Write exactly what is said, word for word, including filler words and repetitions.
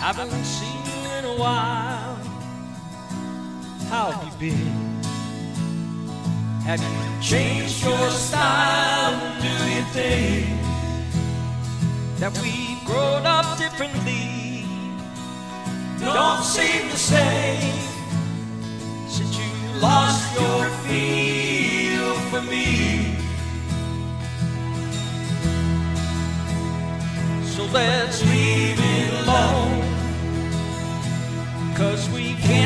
haven't seen you in a while. How have you been? Have you changed your style? And do you think that we've grown up differently? Don't seem the same since you lost your feel for me. So let's leave it alone, 'cause we can't